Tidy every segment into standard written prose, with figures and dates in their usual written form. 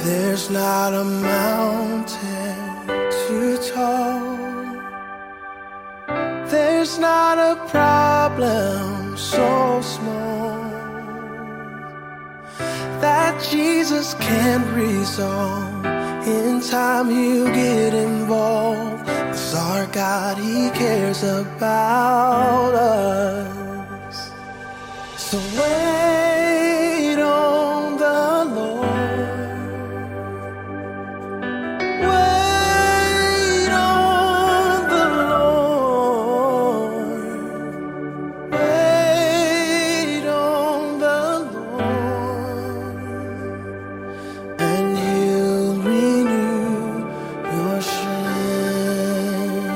There's not a mountain too tall. There's not a problem so small that Jesus can't resolve. In time he'll get involved, 'cause our God, he cares about us. So wait on the Lord. Wait on the Lord. Wait on the Lord, and he'll renew your strength.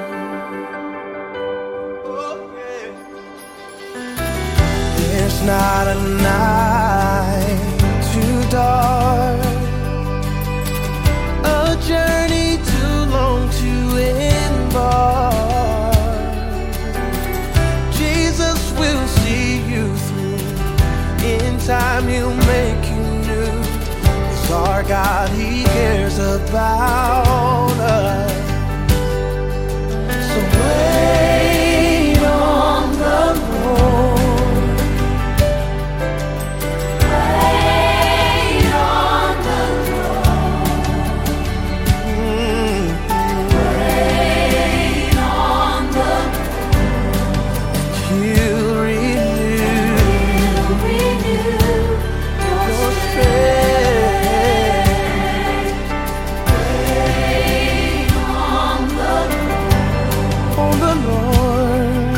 There's not a night too dark, a journey too long to embark. Jesus will see you through. In time he'll make you new, 'cause our God, he cares about us. So wait on the Lord. Wait on the Lord. Wait on the He'll renew your your strength. strength. Wait on the On the Lord.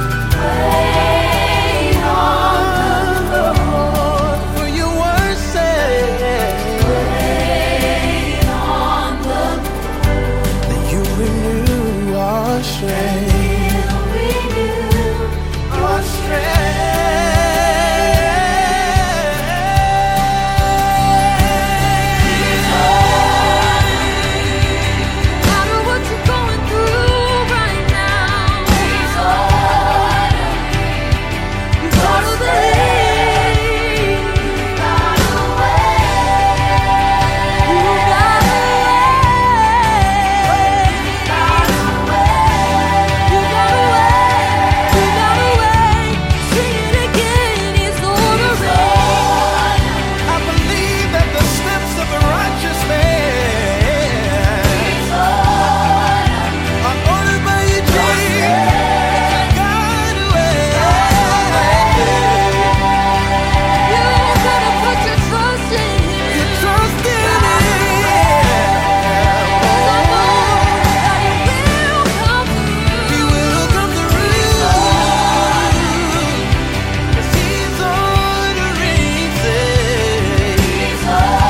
wait on The Lord, for your word says wait on the that you renew our strength. Our strength. No matter what you're going through right now, you gotta believe. You gotta wait. You gotta wait. You gotta wait. You gotta wait. Sing it again. He's ordering. I believe that the steps of a righteous man are ordered by you, Jesus. God, You gotta put your trust in Him. you trust in Him. He will come through. 'Cause He's ordering, says,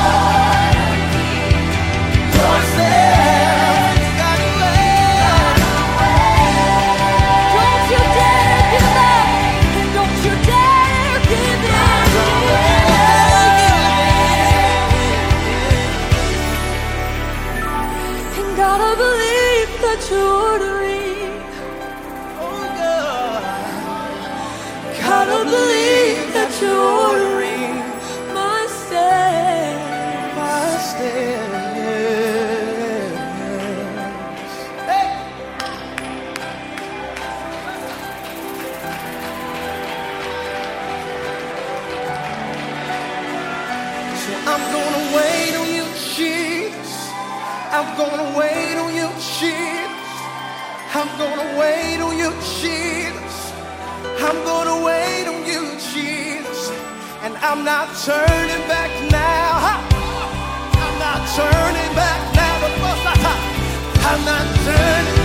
yourself. God, Don't you dare give up, and don't you dare give in. And gotta believe that you're ordering. Oh God, Gotta believe that you're ordering my steps. my steps. Hey. So I'm gonna wait on you, Jesus. I'm gonna wait on you, Jesus. I'm gonna wait on you, Jesus. I'm gonna wait on you, Jesus. And I'm not turning back now. Ha! I'm not turning back now. I'm not turning